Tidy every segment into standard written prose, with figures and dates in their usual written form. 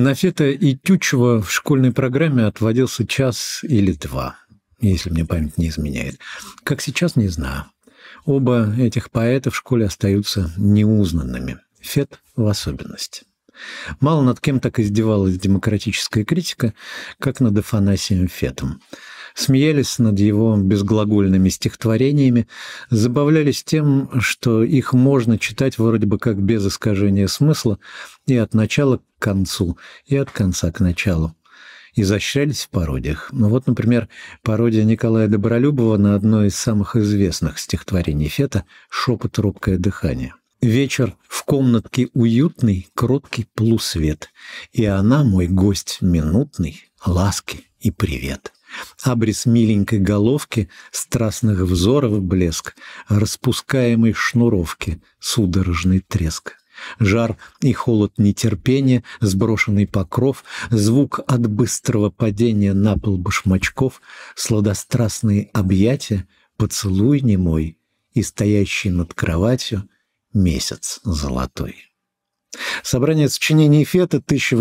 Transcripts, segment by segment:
На Фета и Тютчева в школьной программе отводился час или два, если мне память не изменяет. Как сейчас, не знаю. Оба этих поэта в школе остаются неузнанными. Фет в особенности. Мало над кем так издевалась демократическая критика, как над Афанасием Фетом. Смеялись над его безглагольными стихотворениями, забавлялись тем, что их можно читать вроде бы как без искажения смысла и от начала к концу, и от конца к началу. Изощрялись в пародиях. Ну вот, например, пародия Николая Добролюбова на одно из самых известных стихотворений Фета «Шепот, робкое дыхание». «Вечер в комнатке уютный, кроткий полусвет, и она, мой гость минутный, ласки и привет». Абрис миленькой головки, страстных взоров блеск, распускаемой шнуровки, судорожный треск. Жар и холод нетерпения, сброшенный покров, звук от быстрого падения на пол башмачков, сладострастные объятия, поцелуй немой и стоящий над кроватью месяц золотой. Собрание сочинений Фета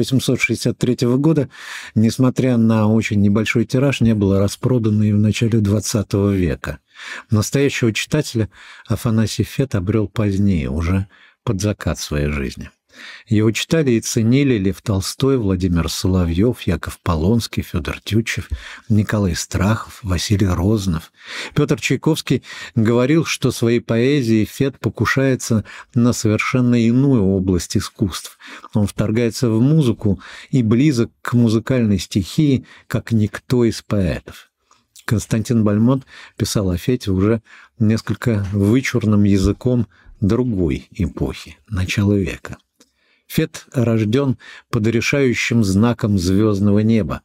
1863 года, несмотря на очень небольшой тираж, не было распродано и в начале XX века. Настоящего читателя Афанасий Фет обрел позднее, уже под закат своей жизни. Его читали и ценили Лев Толстой, Владимир Соловьев, Яков Полонский, Федор Тютчев, Николай Страхов, Василий Розанов. Петр Чайковский говорил, что своей поэзией Фет покушается на совершенно иную область искусств. Он вторгается в музыку и близок к музыкальной стихии, как никто из поэтов. Константин Бальмонт писал о Фете уже несколько вычурным языком другой эпохи, начала века. Фет рожден под решающим знаком звездного неба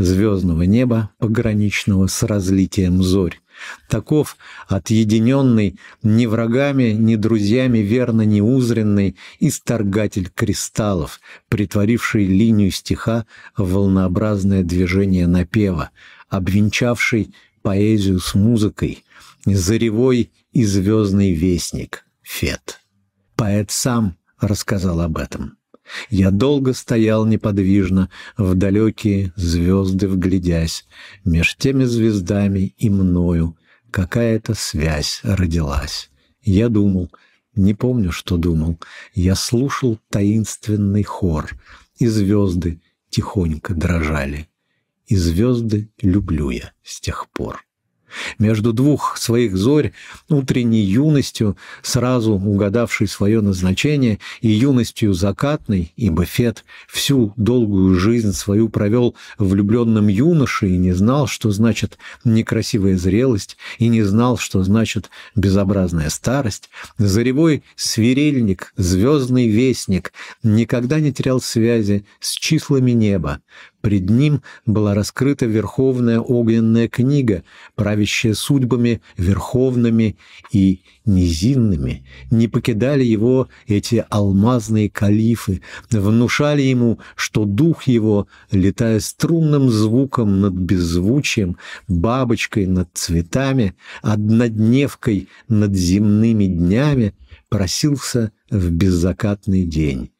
пограничного с разлитием зорь. Таков отъединенный ни врагами, ни друзьями верно неузренный исторгатель кристаллов, притворивший линию стиха в волнообразное движение напева, обвенчавший поэзию с музыкой, заревой и звездный вестник Фет. Поэт сам рассказал об этом. «Я долго стоял неподвижно, в далекие звезды вглядясь, меж теми звездами и мною какая-то связь родилась. Я думал, не помню, что думал, я слушал таинственный хор, и звезды тихонько дрожали, и звезды люблю я с тех пор». Между двух своих зорь, утренней юностью, сразу угадавшей свое назначение, и юностью закатной, ибо Фет всю долгую жизнь свою провел влюбленным юношей и не знал, что значит некрасивая зрелость, и не знал, что значит безобразная старость, заревой свирельник, звездный вестник никогда не терял связи с числами неба. Пред ним была раскрыта верховная огненная книга, правящая судьбами верховными и низинными. Не покидали его эти алмазные калифы, внушали ему, что дух его, летая струнным звуком над беззвучием, бабочкой над цветами, однодневкой над земными днями, просился в беззакатный день.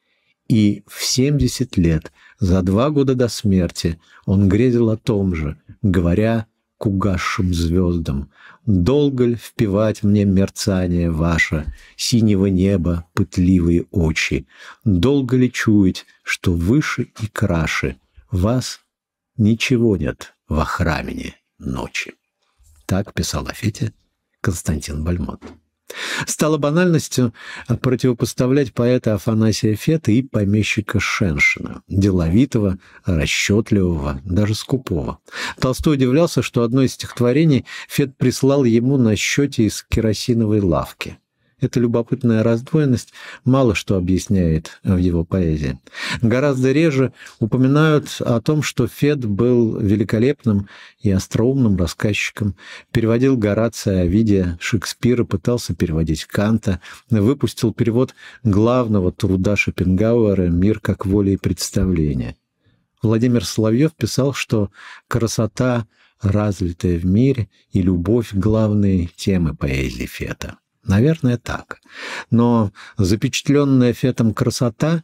И в 70 лет, за 2 года до смерти, он грезил о том же, говоря к угасшим звездам: «Долго ль впивать мне мерцание ваше, синего неба пытливые очи? Долго ли чуять, что выше и краше вас ничего нет во храмине ночи?» Так писал о Фете Константин Бальмонт. Стало банальностью противопоставлять поэта Афанасия Фета и помещика Шеншина, деловитого, расчетливого, даже скупого. Толстой удивлялся, что одно из стихотворений Фет прислал ему на счете из керосиновой лавки. Эта любопытная раздвоенность мало что объясняет в его поэзии. Гораздо реже упоминают о том, что Фет был великолепным и остроумным рассказчиком, переводил Горация, Овидия, Шекспира, пытался переводить Канта, выпустил перевод главного труда Шопенгауэра «Мир как воля и представление». Владимир Соловьев писал, что красота, разлитая в мире, и любовь – главные темы поэзии Фета. Наверное, так. Но запечатленная Фетом красота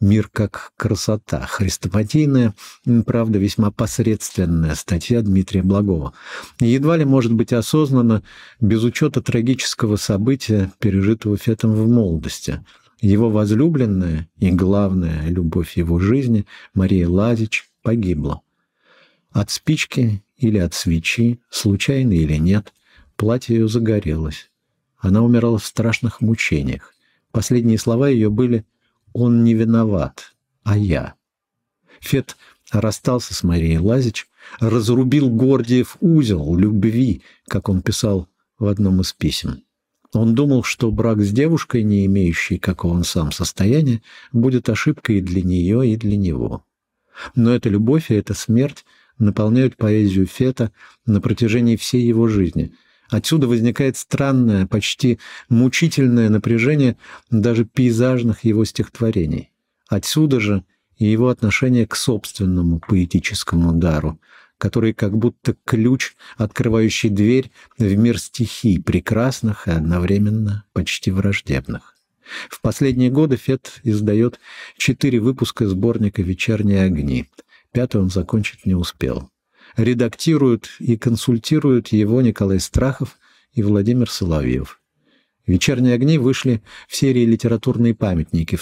«Мир как красота». Хрестоматийная, правда, весьма посредственная статья Дмитрия Благова. Едва ли может быть осознанно без учета трагического события, пережитого Фетом в молодости. Его возлюбленная и главная любовь его жизни, Мария Лазич, погибла. От спички или от свечи, случайно или нет, платье ее загорелось. Она умирала в страшных мучениях. Последние слова ее были: «Он не виноват, а я». Фет расстался с Марией Лазич, разрубил Гордиев узел любви, как он писал в одном из писем. Он думал, что брак с девушкой, не имеющей, как он сам, состояния, будет ошибкой и для нее, и для него. Но эта любовь и эта смерть наполняют поэзию Фета на протяжении всей его жизни. Отсюда возникает странное, почти мучительное напряжение даже пейзажных его стихотворений. Отсюда же и его отношение к собственному поэтическому дару, который как будто ключ, открывающий дверь в мир стихий, прекрасных и одновременно почти враждебных. В последние годы Фет издает 4 выпуска сборника «Вечерние огни». 5-й он закончить не успел. Редактируют и консультируют его Николай Страхов и Владимир Соловьев. «Вечерние огни» вышли в серии «Литературные памятники» в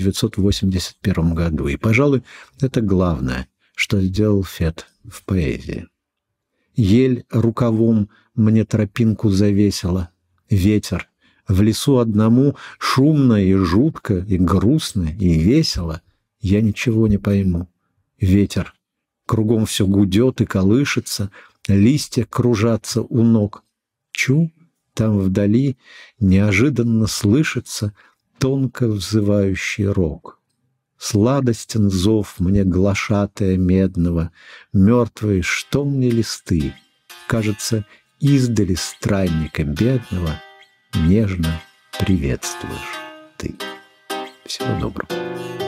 1981 году. И, пожалуй, это главное, что сделал Фет в поэзии. «Ель рукавом мне тропинку завесила, ветер, в лесу одному шумно и жутко, и грустно, и весело, я ничего не пойму. Ветер, кругом все гудет и колышется, листья кружатся у ног. Чу, там вдали неожиданно слышится тонко взывающий рог. Сладостен зов мне глашатая медного, мертвые, что мне листы? Кажется, издали странника бедного нежно приветствуешь ты. Всего доброго.